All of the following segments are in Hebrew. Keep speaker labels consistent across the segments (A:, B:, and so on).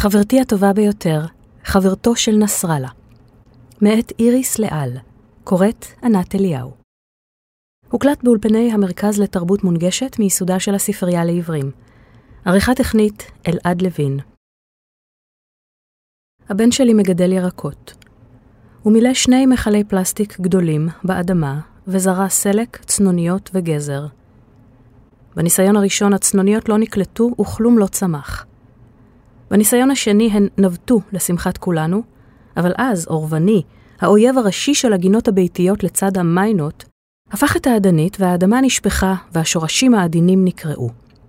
A: חברתי הטובה ביותר, חברתו של נסראללה. מאת איריס לאל, קוראת ענת אליהו. הוקלט באולפני המרכז לתרבות מונגשת מיסודה של הספרייה לעברים. עריכה טכנית אלעד לוין. הבן שלי מגדל ירקות. הוא מילא 2 מכלי פלסטיק גדולים באדמה וזרע סלק, צנוניות וגזר. בניסיון הראשון הצנוניות לא נקלטו וכלום לא צמח. בניסיון השני הן נבטו לשמחת כולנו, אבל אז אורבני, האויב הראשי של הגינות הביתיות לצד המיינות, הפך את האדנית והאדמה נשפחה והשורשים העדינים נקראו.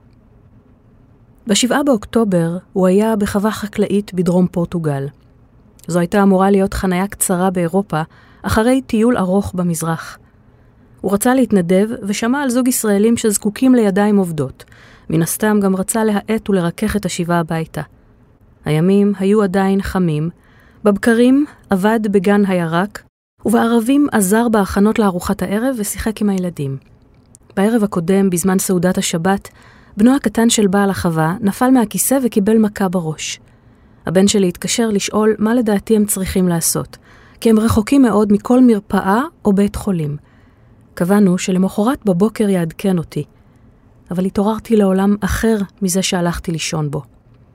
A: ב7 באוקטובר הוא היה בחווה חקלאית בדרום פורטוגל. זו הייתה אמורה להיות חניה קצרה באירופה אחרי טיול ארוך במזרח. הוא רצה להתנדב ושמע על זוג ישראלים שזקוקים לידיים עובדות. מן הסתם גם רצה להעט ולרכך את השיבה הביתה. הימים היו עדיין חמים, בבקרים עבד בגן הירק, ובערבים עזר בהכנות לארוחת הערב ושיחק עם הילדים. בערב הקודם, בזמן סעודת השבת, בנו הקטן של בעל החווה נפל מהכיסא וקיבל מכה בראש. הבן שלי התקשר לשאול מה לדעתי הם צריכים לעשות, כי הם רחוקים מאוד מכל מרפאה או בית חולים. קבענו שלמחרת בבוקר יעדכן אותי, אבל התעוררתי לעולם אחר מזה שהלכתי לישון בו.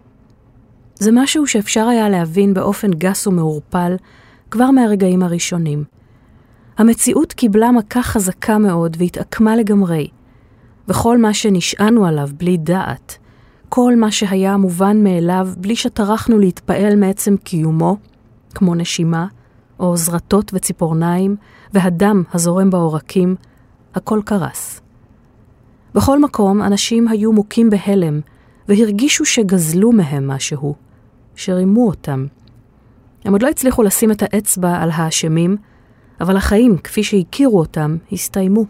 A: זה משהו שאפשר היה להבין באופן גס ומעורפל כבר מהרגעים הראשונים. המציאות קיבלה מכה חזקה מאוד והתעקמה לגמרי, וכל מה שנשענו עליו בלי דעת, כל מה שהיה מובן מאליו בלי שטרחנו להתפעל מעצם קיומו, כמו נשימה, או זרטות וציפורניים, והדם הזורם בעורקים, הכל קרס. בכל מקום אנשים היו מוכים בהלם, והרגישו שגזלו מהם משהו, שרימו אותם. הם עוד לא הצליחו לשים את האצבע על האשמים, אבל החיים, כפי שהכירו אותם, הסתיימו.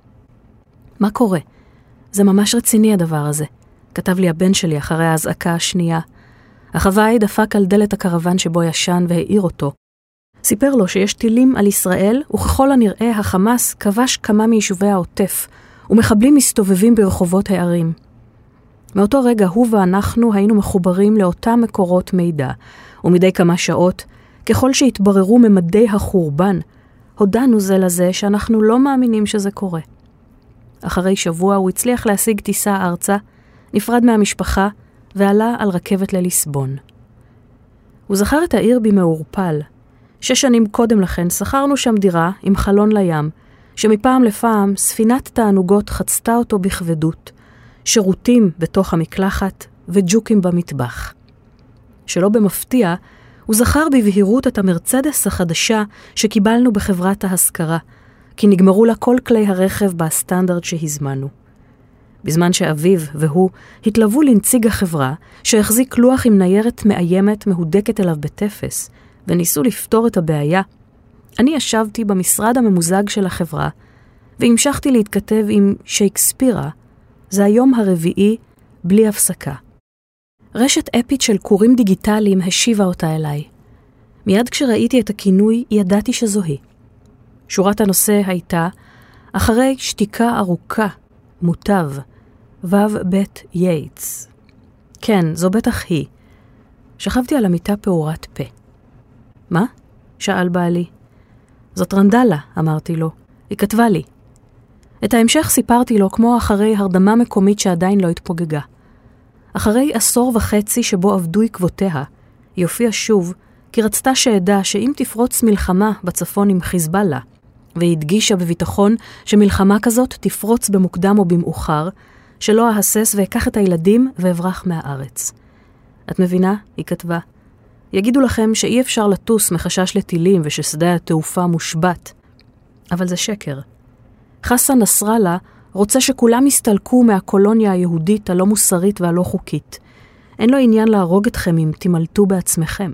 A: מה קורה? זה ממש רציני הדבר הזה, כתב לי הבן שלי אחרי ההזעקה השנייה. החוואי דפק על דלת הקרוון שבו ישן והעיר אותו. סיפר לו שיש טילים על ישראל, וככל הנראה החמאס כבש כמה מיישובי העוטף, ומחבלים מסתובבים ברחובות הערים. מאותו רגע הוא ואנחנו היינו מחוברים לאותם מקורות מידע, ומדי כמה שעות, ככל שהתבררו ממדי החורבן, הודענו זה לזה שאנחנו לא מאמינים שזה קורה. אחרי שבוע הוא הצליח להשיג טיסה ארצה, נפרד מהמשפחה, ועלה על רכבת לליסבון. הוא זכר את העיר במעורפל. 6 שנים קודם לכן שכרנו שם דירה עם חלון לים, שמפעם לפעם ספינת תענוגות חצתה אותו בכבדות, שירותים בתוך המקלחת וג'וקים במטבח. שלא במפתיע, הוא זכר בבהירות את המרצדס החדשה שקיבלנו בחברת ההשכרה, כי נגמרו לה כל כלי הרכב בסטנדרט שהזמנו. בזמן שאביו והוא התלוו לנציג החברה שהחזיק לוח עם ניירת מאיימת מהודקת אליו בטפס, וניסו לפתור את הבעיה, אני ישבתי במשרד הממוזג של החברה, והמשכתי להתכתב עם שייקספירה, זה היום הרביעי בלי הפסקה. רשת אפית של קוראים דיגיטליים השיבה אותה אליי. מיד כשראיתי את הכינוי ידעתי שזו היא. שורת הנושא הייתה, אחרי שתיקה ארוכה, מוטב, בית יייטס. כן, זו בטח היא. שכבתי על המיטה פעורת פה. מה? שאל בעלי. זאת רנדלה, אמרתי לו. היא כתבה לי. את ההמשך סיפרתי לו כמו אחרי הרדמה מקומית שעדיין לא התפוגגה. אחרי 1.5 עשור שבו עבדו עקבותיה, היא הופיעה שוב, כי רצתה שעדה שאם תפרוץ מלחמה בצפון עם חיזבאללה, והיא הדגישה בביטחון שמלחמה כזאת תפרוץ במוקדם או במאוחר, שלא אהסס ואקח את הילדים ואברח מהארץ. את מבינה? היא כתבה. יגידו לכם שאי אפשר לטוס מחשש לטילים וששדה התעופה מושבת. אבל זה שקר. חסן נסראללה רוצה שכולם יסתלקו מהקולוניה היהודית הלא מוסרית והלא חוקית. אין לו עניין להרוג אתכם אם תמלטו בעצמכם.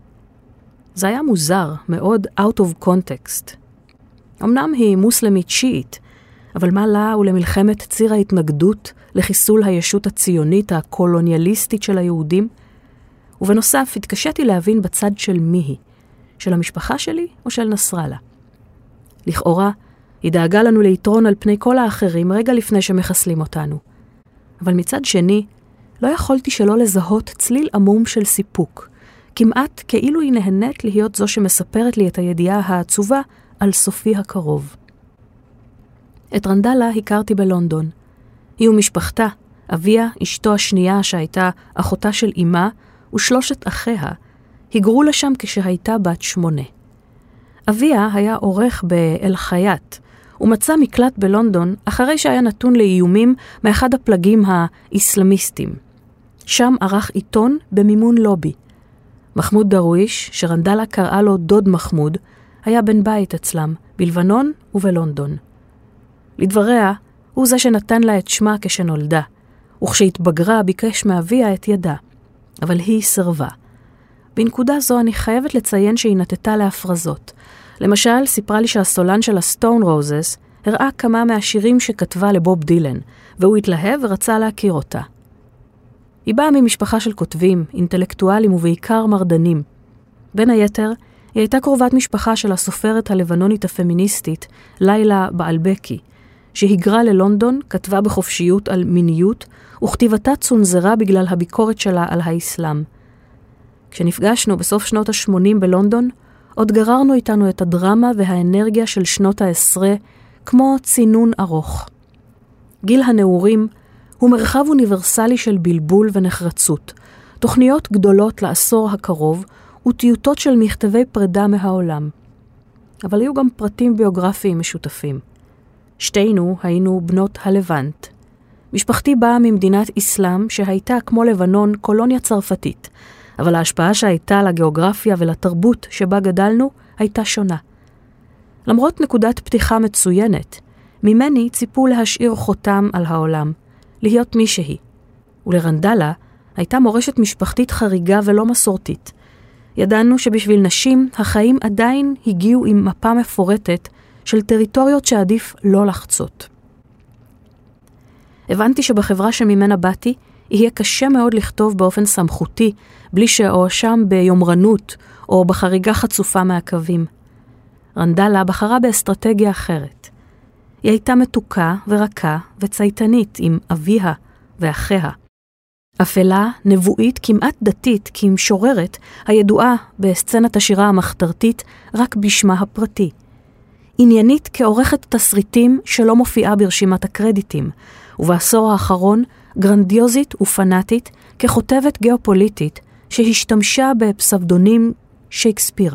A: זה היה מוזר, מאוד out of context. אמנם היא מוסלמית שיעית, אבל מה לה ולמלחמת ציר ההתנגדות לחיסול הישות הציונית הקולוניאליסטית של היהודים? ובנוסף, התקשיתי להבין בצד של מי היא, של המשפחה שלי או של נסראללה. לכאורה, היא דאגה לנו ליתרון על פני כל האחרים רגע לפני שמחסלים אותנו. אבל מצד שני, לא יכולתי שלא לזהות צליל עמום של סיפוק, כמעט כאילו היא נהנית להיות זו שמספרת לי את הידיעה העצובה על סופי הקרוב. את רנדלה הכרתי בלונדון. היא ומשפחתה, אביה, אשתו השנייה שהייתה אחותה של אמה, ושלושת אחיה, היגרו לשם כשהייתה בת 8. אביה היה עורך באל-חייט, ומצא מקלט בלונדון אחרי שהיה נתון לאיומים מאחד הפלגים האסלאמיסטים. שם ערך עיתון במימון לובי. מחמוד דרוויש, שרנדלה קראה לו דוד מחמוד, היה בן בית אצלם, בלבנון ובלונדון. לדבריה, הוא זה שנתן לה את שמה כשנולדה, וכשהתבגרה ביקש מאביה את ידה, אבל היא סרבה. בנקודה זו אני חייבת לציין שהיא נתתה להפרזות. למשל, סיפרה לי שהסולן של הסטון רוזס הראה כמה מהשירים שכתבה לבוב דילן, והוא התלהב ורצה להכיר אותה. היא באה ממשפחה של כותבים, אינטלקטואלים ובעיקר מרדנים. בין היתר, היא הייתה קרובת משפחה של הסופרת הלבנונית הפמיניסטית, לילה בעלבקי, שהיגרה ללונדון, כתבה בחופשיות על מיניות, וכתיבתה צונזרה בגלל הביקורת שלה על האסלאם. כשנפגשנו בסוף שנות ה-80 בלונדון, עוד גררנו איתנו את הדרמה והאנרגיה של שנות ה-10, כמו צינון ארוך. גיל הנעורים הוא מרחב אוניברסלי של בלבול ונחרצות, תוכניות גדולות לעשור הקרוב, וטיוטות של מכתבי פרידה מהעולם. אבל היו גם פרטים ביוגרפיים משותפים. שתינו היינו בנות הלבנט. משפחתי באה ממדינת אסלאם שהייתה כמו לבנון קולוניה צרפתית, אבל ההשפעה שהייתה לגיאוגרפיה ולתרבות שבה גדלנו הייתה שונה. למרות נקודת פתיחה מצוינת, ממני ציפו להשאיר חותם על העולם, להיות מישהי. ולרנדלה הייתה מורשת משפחתית חריגה ולא מסורתית. ידענו שבשביל נשים החיים עדיין הגיעו עם מפה מפורטת של טריטוריות שעדיף לא לחצות. הבנתי שבחברה שממנה באתי יהיה קשה מאוד לכתוב באופן סמכותי, בלי שאואשם ביומרנות או בחריגה חצופה מהקווים. רנדלה בחרה באסטרטגיה אחרת. היא הייתה מתוקה ורכה וצייתנית עם אביה ואחיה. אפלה, נבואית, כמעט דתית, כמשוררת, הידועה בסצנת השירה המחתרתית רק בשמה הפרטי. עניינית כעורכת תסריטים שלא מופיעה ברשימת הקרדיטים, ובעשור האחרון גרנדיוזית ופנאטית ככותבת גיאופוליטית שהשתמשה בפסבדונים שייקספירה.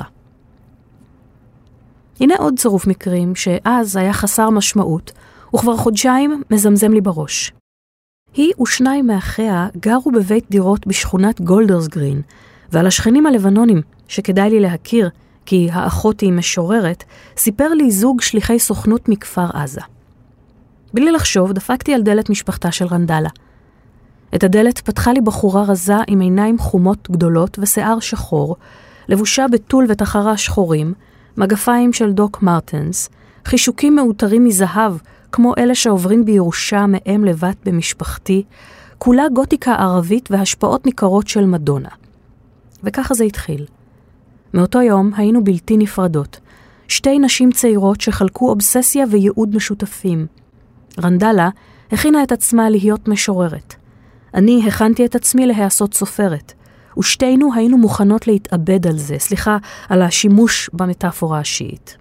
A: הנה עוד צירוף מקרים שאז היה חסר משמעות, וכבר חודשיים מזמזם לי בראש. היא ושניים מאחיה גרו בבית דירות בשכונת גולדרס גרין, ועל השכנים הלבנונים, שכדאי לי להכיר, כי האחות היא משוררת, סיפר לי זוג שליחי סוכנות מכפר עזה. בלי לחשוב, דפקתי על דלת משפחתה של רנדלה. את הדלת פתחה לי בחורה רזה עם עיניים חומות גדולות ושיער שחור, לבושה בטול ותחרה שחורים, מגפיים של דוק מרטנס, חישוקים מאותרים מזהב, כמו אלה שעוברים בירושה מאם לבת במשפחתי, כולה גותיקה ערבית והשפעות ניכרות של מדונה. וככה זה התחיל. מאותו יום היינו בלתי נפרדות. שתי נשים צעירות שחלקו אובססיה וייעוד משותפים. רנדלה הכינה את עצמה להיות משוררת. אני הכנתי את עצמי להיעשות סופרת. ושתינו היינו מוכנות להתאבד על זה, על השימוש במטאפורה השיעית.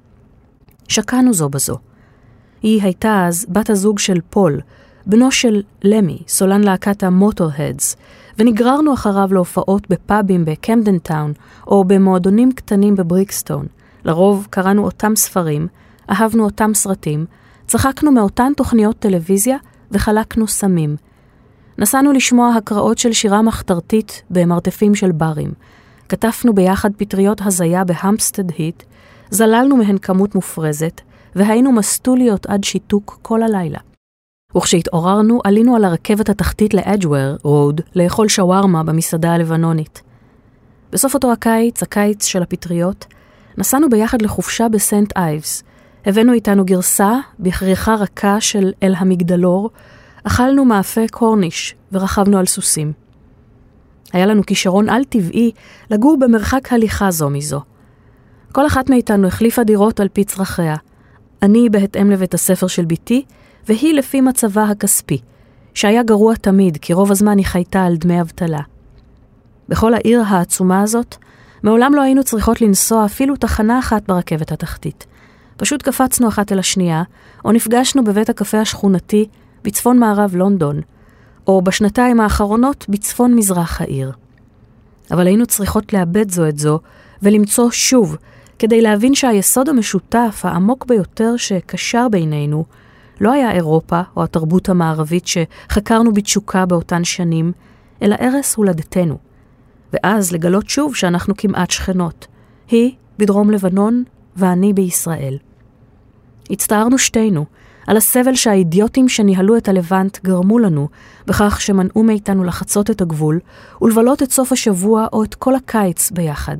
A: שקענו זו בזו. היא הייתה אז בת הזוג של פול, בנו של למי, סולן להקת המוטורהדס, ונגררנו אחריו להופעות בפאבים בקמדן טאון, או במועדונים קטנים בבריקסטון. לרוב קראנו אותם ספרים, אהבנו אותם סרטים, צחקנו מאותן תוכניות טלוויזיה וחלקנו סמים. נסענו לשמוע הקראות של שירה מחתרתית במרתפים של ברים. כתפנו ביחד פטריות הזיה בהמפסטד היט, זללנו מהן כמות מופרזת, והיינו מסטוליות עד שיתוק כל הלילה. וכשהתעוררנו, עלינו על הרכבת התחתית לאדג'וור רוד, לאכול שווארמה במסעדה הלבנונית. בסוף אותו הקיץ של הפטריות, נסענו ביחד לחופשה בסנט אייבס. הבאנו איתנו גרסה בכריכה רכה של אל המגדלור, אכלנו מאפה קורניש ורכבנו על סוסים. היה לנו כישרון על טבעי לגור במרחק הליכה זו מזו. כל אחת מאיתנו החליפה דירות על פי צרכיה. אני בהתאם לבית הספר של ביתי, והיא לפי מצבה הכספי. שהיה גרוע תמיד, כי רוב הזמן היא חייתה על דמי אבטלה. בכל העיר העצומה הזאת, מעולם לא היינו צריכות לנסוע אפילו תחנה אחת ברכבת התחתית. פשוט קפצנו אחת אל השנייה, או נפגשנו בבית הקפה השכונתי בצפון מערב לונדון, או בשנתיים האחרונות בצפון מזרח העיר. אבל היינו צריכות לאבד זו את זו, ולמצוא שוב, כדי להבין שהיסוד המשותף, העמוק ביותר שקשר בינינו, לא היה אירופה או התרבות המערבית שחקרנו בתשוקה באותן שנים, אלא ערש הולדתנו. ואז לגלות שוב שאנחנו כמעט שכנות. היא בדרום לבנון ואני בישראל. הצטערנו שתינו על הסבל שהאידיוטים שניהלו את הלבנט גרמו לנו, בכך שמנעו מאיתנו לחצות את הגבול ולבלות את סוף השבוע או את כל הקיץ ביחד.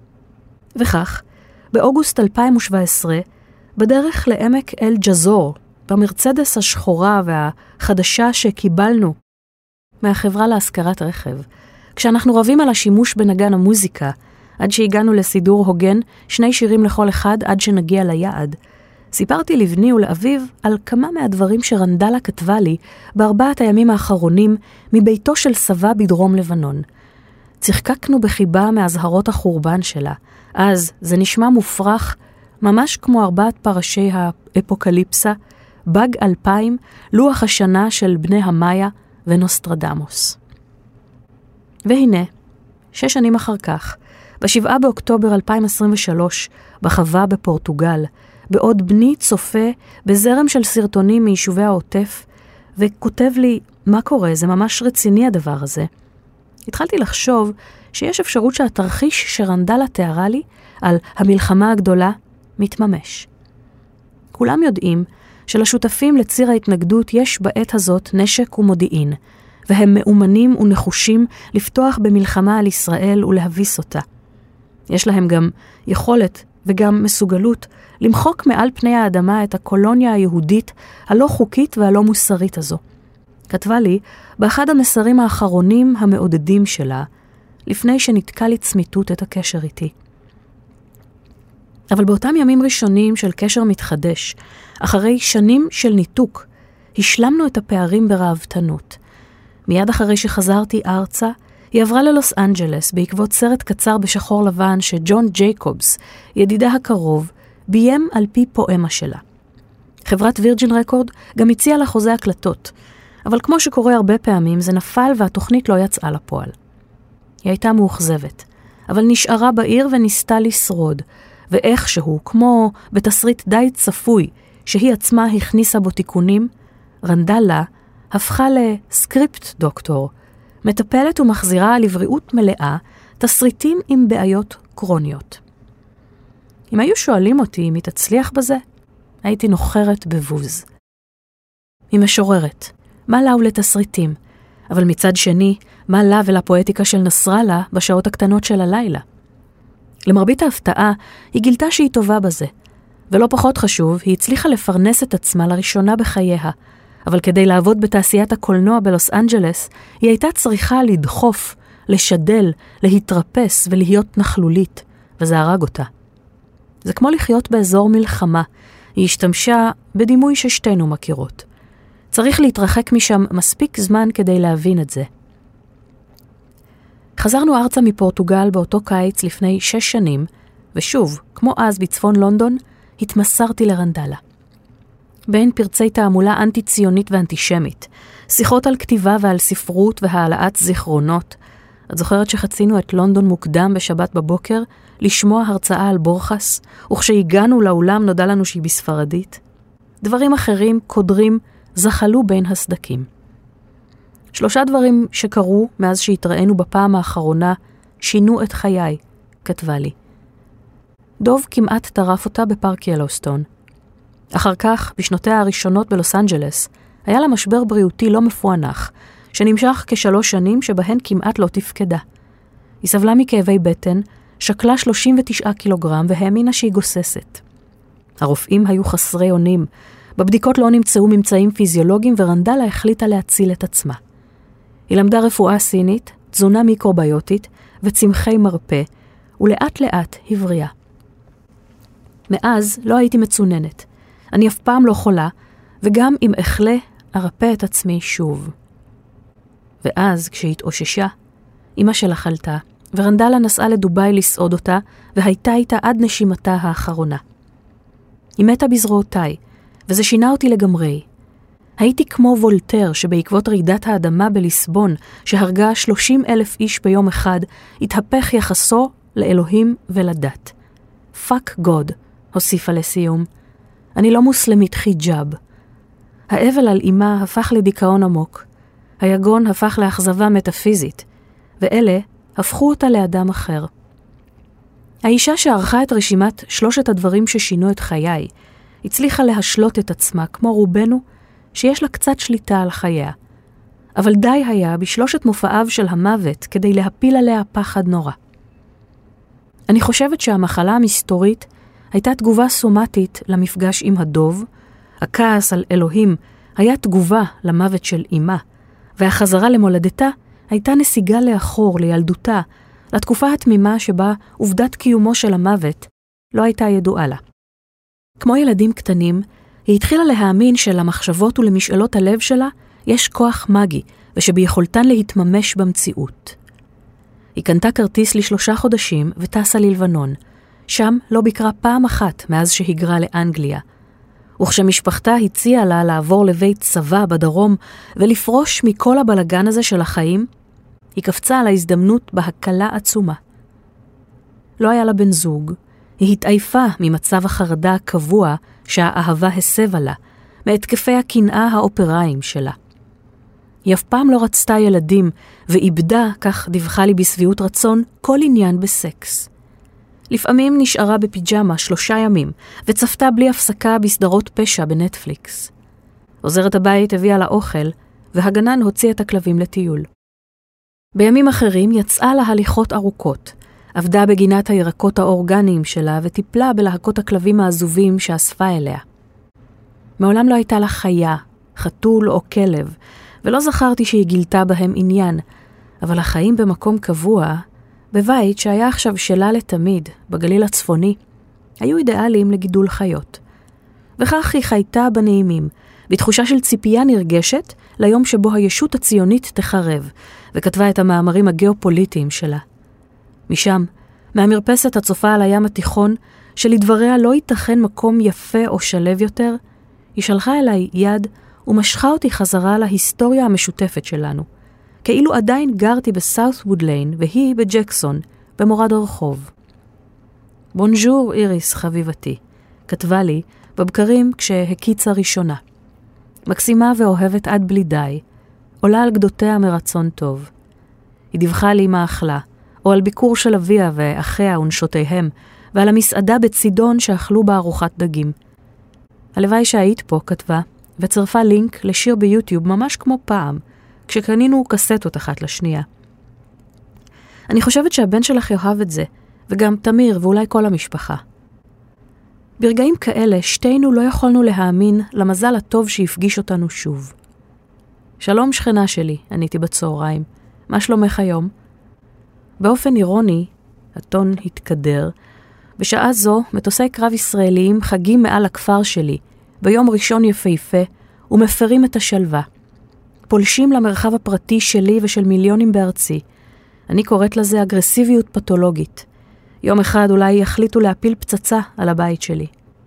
A: וכך, באוגוסט 2017, בדרך לעמק אל ג'זור, במרצדס השחורה והחדשה שקיבלנו מהחברה להשכרת רכב, כשאנחנו רבים על השימוש בנגן המוזיקה, עד שהגענו לסידור הוגן, 2 שירים לכל אחד עד שנגיע ליעד, סיפרתי לבני ולאביו על כמה מהדברים שרנדלה כתבה לי ב4 הימים האחרונים מביתו של סבה בדרום לבנון. צחקקנו בחיבה מהזהרות החורבן שלה. אז זה נשמע מופרך, ממש כמו 4 פרשי האפוקליפסה, בג 2000, לוח השנה של בני המאיה ונוסטרדמוס. והנה, 6 שנים אחר כך, ב7 באוקטובר 2023, בחווה בפורטוגל, בעוד בני צופה בזרם של סרטונים מיישובי העוטף, וכותב לי, מה קורה? זה ממש רציני הדבר הזה. התחלתי לחשוב שיש אפשרות שהתרחיש שרנדלה תיארה לי על המלחמה הגדולה מתממש. כולם יודעים שלשותפים לציר ההתנגדות יש בעת הזאת נשק ומודיעין, והם מאומנים ונחושים לפתוח במלחמה על ישראל ולהביס אותה. יש להם גם יכולת וגם מסוגלות למחוק מעל פני האדמה את הקולוניה היהודית הלא חוקית והלא מוסרית הזו. כתבה לי באחד המסרים האחרונים המעודדים שלה, לפני שנתקע לצמיתות את הקשר איתי. אבל באותם ימים ראשונים של קשר מתחדש, אחרי שנים של ניתוק, השלמנו את הפערים ברעבתנות. מיד אחרי שחזרתי ארצה, היא עברה ללוס אנג'לס בעקבות סרט קצר בשחור לבן שג'ון ג'ייקובס, ידידה הקרוב, ביים על פי פואמה שלה. חברת וירג'ין רקורד גם הציעה לה חוזה הקלטות, אבל כמו שקורה הרבה פעמים זה נפל והתוכנית לא יצאה לפועל. היא הייתה מאוכזבת, אבל נשארה בעיר וניסתה לשרוד, ואיכשהו, כמו בתסריט די צפוי שהיא עצמה הכניסה בו תיקונים, רנדלה הפכה לסקריפט דוקטור, מטפלת ומחזירה לבריאות מלאה תסריטים עם בעיות קרוניות. אם היו שואלים אותי אם היא תצליח בזה, הייתי נוחרת בבוז. היא משוררת, מה לה ולתסריטים, אבל מצד שני, מה לה ולפואטיקה של נסראללה בשעות הקטנות של הלילה. למרבית ההפתעה, היא גילתה שהיא טובה בזה, ולא פחות חשוב, היא הצליחה לפרנס את עצמה לראשונה בחייה, אבל כדי לעבוד בתעשיית הקולנוע בלוס אנג'לס, היא הייתה צריכה לדחוף, לשדל, להתרפס ולהיות נכלולית, וזה הרג אותה. זה כמו לחיות באזור מלחמה, היא השתמשה בדימוי ששתינו מכירות. צריך להתרחק משם מספיק זמן כדי להבין את זה. חזרנו ארצה מפורטוגל באותו קיץ לפני 6 שנים, ושוב, כמו אז בצפון לונדון, התמסרתי לרנדלה. בין פרצי תעמולה אנטי-ציונית ואנטישמית, שיחות על כתיבה ועל ספרות והעלאת זיכרונות. את זוכרת שחצינו את לונדון מוקדם בשבת בבוקר לשמוע הרצאה על בורחס, וכשהגענו לאולם נודע לנו שהיא בספרדית? דברים אחרים, קודרים, זחלו בין הסדקים. 3 דברים שקרו מאז שהתראינו בפעם האחרונה שינו את חיי, כתבה לי. דוב כמעט טרף אותה בפארק ילוסטון. אחר כך, בשנותיה הראשונות בלוס אנג'לס, היה לה משבר בריאותי לא מפוענח, שנמשך כ3 שנים שבהן כמעט לא תפקדה. היא סבלה מכאבי בטן, שקלה 39 קילוגרם והאמינה שהיא גוססת. הרופאים היו חסרי אונים, בבדיקות לא נמצאו ממצאים פיזיולוגיים ורנדלה החליטה להציל את עצמה. היא למדה רפואה סינית, תזונה מיקרוביוטית וצמחי מרפא, ולאט לאט הבריאה. מאז לא הייתי מצוננת. אני אף פעם לא חולה, וגם אם אחלה, ארפא את עצמי שוב. ואז, כשהתאוששה, אמא שלה חלתה, ורנדלה נסעה לדוביי לסעוד אותה, והייתה איתה עד נשימתה האחרונה. היא מתה בזרועותיי, וזה שינה אותי לגמרי. הייתי כמו וולטר שבעקבות רעידת האדמה בליסבון, שהרגה 30,000 איש ביום אחד, התהפך יחסו לאלוהים ולדת. פאק גוד, הוסיפה לסיום. אני לא מוסלמית חיג'אב. האבל על אימה הפך לדיכאון עמוק. היגון הפך לאכזבה מטאפיזית, ואלה הפכו אותה לאדם אחר. האישה שערכה את רשימת 3 הדברים ששינו את חיי, הצליחה להשלות את עצמה, כמו רובנו, שיש לה קצת שליטה על חייה. אבל די היה ב3 מופעיו של המוות כדי להפיל עליה פחד נורא. אני חושבת שהמחלה המסתורית הייתה תגובה סומטית למפגש עם הדוב, הכעס על אלוהים היה תגובה למוות של אימה, והחזרה למולדתה הייתה נסיגה לאחור, לילדותה, לתקופה התמימה שבה עובדת קיומו של המוות לא הייתה ידועה לה. כמו ילדים קטנים, היא התחילה להאמין שלמחשבות ולמשאלות הלב שלה יש כוח מגי, ושביכולתן להתממש במציאות. היא קנתה כרטיס ל3 חודשים וטסה ללבנון. שם לא ביקרה פעם אחת מאז שהיגרה לאנגליה. וכשמשפחתה הציעה לה לעבור לבית צבא בדרום ולפרוש מכל הבלגן הזה של החיים, היא קפצה על ההזדמנות בהקלה עצומה. לא היה לה בן זוג, היא התעייפה ממצב החרדה הקבוע שהאהבה הסבה לה, מהתקפי הקנאה האופראיים שלה. היא אף פעם לא רצתה ילדים, ואיבדה, כך דיווחה לי בסביעות רצון, כל עניין בסקס. לפעמים נשארה בפיג'מה 3 ימים, וצפתה בלי הפסקה בסדרות פשע בנטפליקס. עוזרת הבית הביאה לה אוכל, והגנן הוציא את הכלבים לטיול. בימים אחרים יצאה להליכות ארוכות, עבדה בגינת הירקות האורגניים שלה, וטיפלה בלהקות הכלבים העזובים שאספה אליה. מעולם לא הייתה לה חיה, חתול או כלב, ולא זכרתי שהיא גילתה בהם עניין, אבל החיים במקום קבוע, בבית שהיה עכשיו שלה לתמיד, בגליל הצפוני, היו אידיאליים לגידול חיות. וכך היא חייתה בנעימים, בתחושה של ציפייה נרגשת ליום שבו הישות הציונית תחרב, וכתבה את המאמרים הגיאופוליטיים שלה. משם, מהמרפסת הצופה על הים התיכון, שלדבריה לא ייתכן מקום יפה או שלב יותר, היא שלחה אליי יד ומשכה אותי חזרה להיסטוריה המשותפת שלנו, כאילו עדיין גרתי בסאות'ווד ליין והיא בג'קסון, במורד הרחוב. בונז'ור איריס חביבתי, כתבה לי בבקרים כשהקיצה ראשונה. מקסימה ואוהבת עד בלי די, עולה על גדותיה מרצון טוב. היא דיווחה לי מה אכלה, או על ביקור של אביה ואחיה ונשותיהם, ועל המסעדה בצידון שאכלו בה ארוחת דגים. הלוואי שהיית פה, כתבה, וצרפה לינק לשיר ביוטיוב ממש כמו פעם, כשקנינו קסטות אחת לשנייה. אני חושבת שהבן שלך יאהב את זה, וגם תמיר ואולי כל המשפחה. ברגעים כאלה שתינו לא יכולנו להאמין למזל הטוב שהפגיש אותנו שוב. שלום שכנה שלי, עניתי בצהריים. מה שלומך היום? באופן אירוני, הטון התקדר, בשעה זו מטוסי קרב ישראליים חגים מעל הכפר שלי, ביום ראשון יפהפה, ומפרים את השלווה. פולשים למרחב הפרטי שלי ושל מיליונים בארצי. אני קוראת לזה אגרסיביות פתולוגית. יום אחד אולי יחליטו להפיל פצצה על הבית שלי.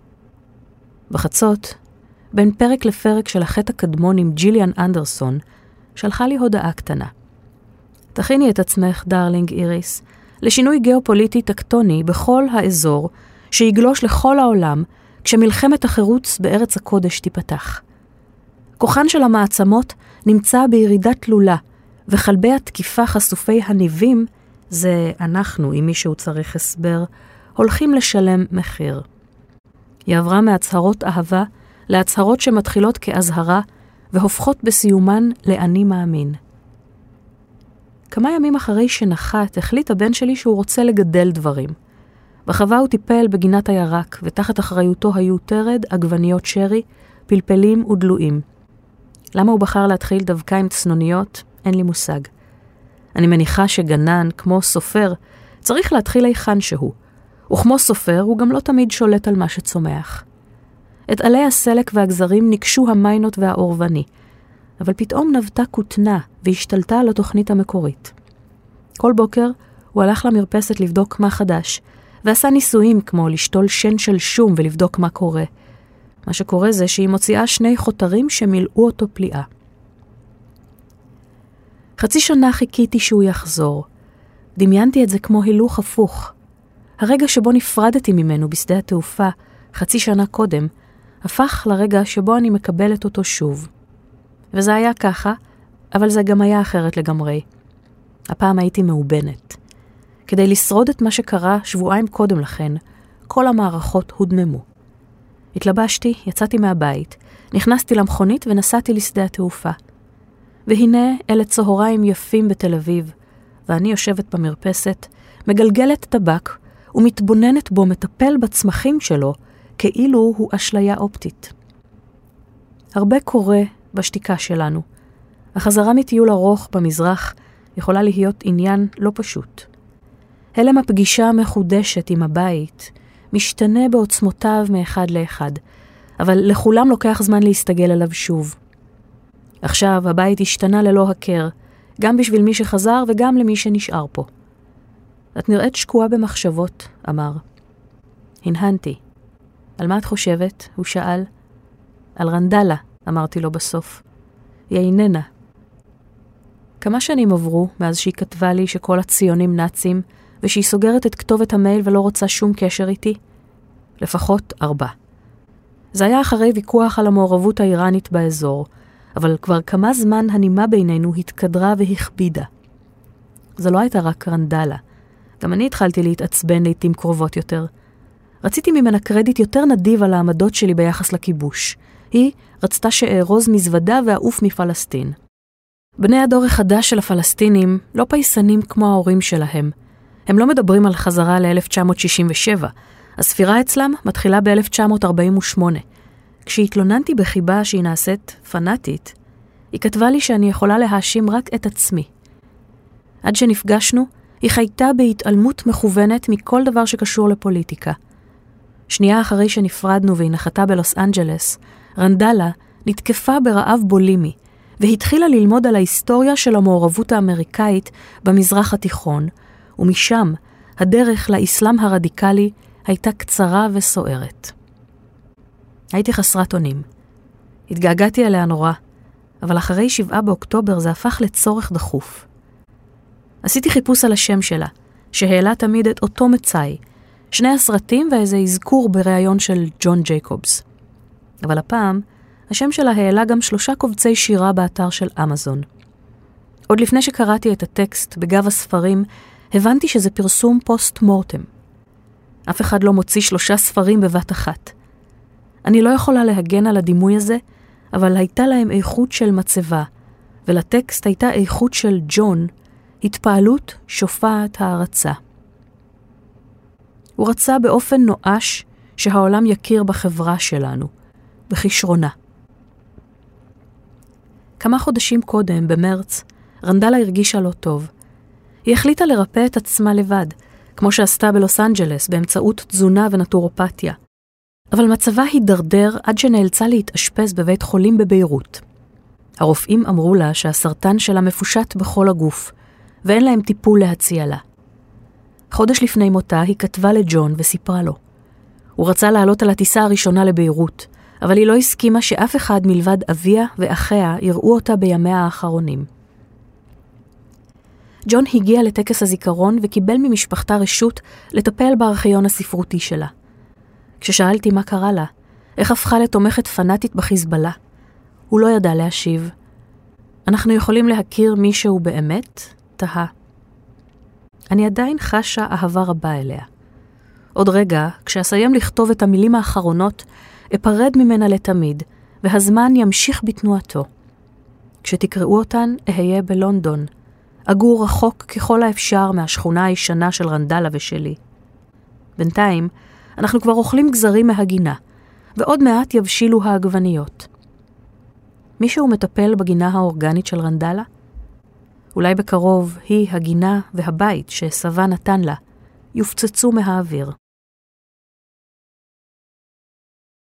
A: בחצות, בין פרק לפרק של החטא הקדמון עם ג'יליאן אנדרסון, שלחה לי הודעה קטנה. תכיני את עצמך, דארלינג איריס, לשינוי גיאופוליטי טקטוני בכל האזור, שיגלוש לכל העולם, כשמלחמת החירוץ בארץ הקודש תיפתח. כוחן של המעצמות נמצא בירידה תלולה, וחלבי התקיפה חשופי הניבים, זה אנחנו, אם מישהו צריך הסבר, הולכים לשלם מחיר. היא עברה מהצהרות אהבה להצהרות שמתחילות כאזהרה, והופכות בסיומן לאני מאמין. כמה ימים אחרי שנחת, החליט הבן שלי שהוא רוצה לגדל דברים. בחווה הוא טיפל בגינת הירק, ותחת אחריותו היו תרד, עגבניות שרי, פלפלים ודלויים. למה הוא בחר להתחיל דווקא עם צנוניות? אין לי מושג. אני מניחה שגנן, כמו סופר, צריך להתחיל היכן שהוא. וכמו סופר, הוא גם לא תמיד שולט על מה שצומח. את עלי הסלק והגזרים נקשו המיינות והאורבני. אבל פתאום נבטה כותנה והשתלטה על התוכנית המקורית. כל בוקר הוא הלך למרפסת לבדוק מה חדש, ועשה ניסויים כמו לשתול שן של שום ולבדוק מה קורה. מה שקורה זה שהיא מוציאה 2 חותרים שמילאו אותו פליאה. חצי שנה חיכיתי שהוא יחזור. דמיינתי את זה כמו הילוך הפוך. הרגע שבו נפרדתי ממנו בשדה התעופה, חצי שנה קודם, הפך לרגע שבו אני מקבלת אותו שוב. וזה היה ככה, אבל זה גם היה אחרת לגמרי. הפעם הייתי מאובנת. כדי לשרוד את מה שקרה שבועיים קודם לכן, כל המערכות הודממו. התלבשתי, יצאתי מהבית, נכנסתי למכונית ונסעתי לשדה התעופה. והנה אלה צהריים יפים בתל אביב, ואני יושבת במרפסת, מגלגלת טבק ומתבוננת בו מטפל בצמחים שלו, כאילו הוא אשליה אופטית. הרבה קורה בשתיקה שלנו. החזרה מטיול ארוך במזרח יכולה להיות עניין לא פשוט. הלם הפגישה המחודשת עם הבית משתנה בעוצמותיו מאחד לאחד, אבל לכולם לוקח זמן להסתגל עליו שוב. עכשיו הבית השתנה ללא הכר, גם בשביל מי שחזר וגם למי שנשאר פה. את נראית שקועה במחשבות, אמר. הנהנתי. על מה את חושבת? הוא שאל. על רנדלה, אמרתי לו בסוף. היא איננה. כמה שנים עברו מאז שהיא כתבה לי שכל הציונים נאצים, ושהיא סוגרת את כתובת המייל ולא רוצה שום קשר איתי? לפחות 4. זה היה אחרי ויכוח על המעורבות האיראנית באזור, אבל כבר כמה זמן הנימה בינינו התקדרה והכבידה. זו לא הייתה רק רנדלה. גם אני התחלתי להתעצבן לעתים קרובות יותר. רציתי ממנה קרדיט יותר נדיב על העמדות שלי ביחס לכיבוש. היא רצתה שארוז מזוודה ואעוף מפלסטין. בני הדור החדש של הפלסטינים לא פייסנים כמו ההורים שלהם. הם לא מדברים על חזרה ל-1967. הספירה אצלם מתחילה ב-1948. כשהתלוננתי בחיבה שהיא נעשית פנאטית, היא כתבה לי שאני יכולה להאשים רק את עצמי. עד שנפגשנו, היא חייתה בהתעלמות מכוונת מכל דבר שקשור לפוליטיקה. שנייה אחרי שנפרדנו והיא נחתה בלוס אנג'לס, רנדלה נתקפה ברעב בולימי, והתחילה ללמוד על ההיסטוריה של המעורבות האמריקאית במזרח התיכון, ומשם הדרך לאסלאם הרדיקלי הייתה קצרה וסוערת. הייתי חסרת אונים. התגעגעתי עליה נורא, אבל אחרי 7 באוקטובר זה הפך לצורך דחוף. עשיתי חיפוש על השם שלה, שהעלה תמיד את אותו מצאי, 2 הסרטים ואיזה אזכור בריאיון של ג'ון ג'ייקובס. אבל הפעם, השם שלה העלה גם 3 קובצי שירה באתר של אמזון. עוד לפני שקראתי את הטקסט בגב הספרים, הבנתי שזה פרסום פוסט מורטם. אף אחד לא מוציא 3 ספרים בבת אחת. אני לא יכולה להגן על הדימוי הזה, אבל הייתה להם איכות של מצבה, ולטקסט הייתה איכות של ג'ון, התפעלות שופעת הערצה. הוא רצה באופן נואש שהעולם יכיר בחברה שלנו, בכישרונה. כמה חודשים קודם, במרץ, רנדלה הרגישה לא טוב. היא החליטה לרפא את עצמה לבד, כמו שעשתה בלוס אנג'לס, באמצעות תזונה ונטורופתיה. אבל מצבה הידרדר עד שנאלצה להתאשפז בבית חולים בביירות. הרופאים אמרו לה שהסרטן שלה מפושט בכל הגוף, ואין להם טיפול להציע לה. חודש לפני מותה היא כתבה לג'ון וסיפרה לו. הוא רצה לעלות על הטיסה הראשונה לביירות, אבל היא לא הסכימה שאף אחד מלבד אביה ואחיה יראו אותה בימיה האחרונים. ג'ון הגיע לטקס הזיכרון וקיבל ממשפחתה רשות לטפל בארכיון הספרותי שלה. כששאלתי מה קרה לה, איך הפכה לתומכת פנאטית בחיזבאללה, הוא לא ידע להשיב. אנחנו יכולים להכיר מישהו באמת? תהה. אני עדיין חשה אהבה רבה אליה. עוד רגע, כשאסיים לכתוב את המילים האחרונות, אפרד ממנה לתמיד, והזמן ימשיך בתנועתו. כשתקראו אותן, אהיה בלונדון. אגור רחוק ככל האפשר מהשכונה הישנה של רנדלה ושלי. בינתיים, אנחנו כבר אוכלים גזרים מהגינה, ועוד מעט יבשילו העגבניות. מישהו מטפל בגינה האורגנית של רנדלה? אולי בקרוב היא, הגינה והבית שסבא נתן לה, יופצצו מהאוויר.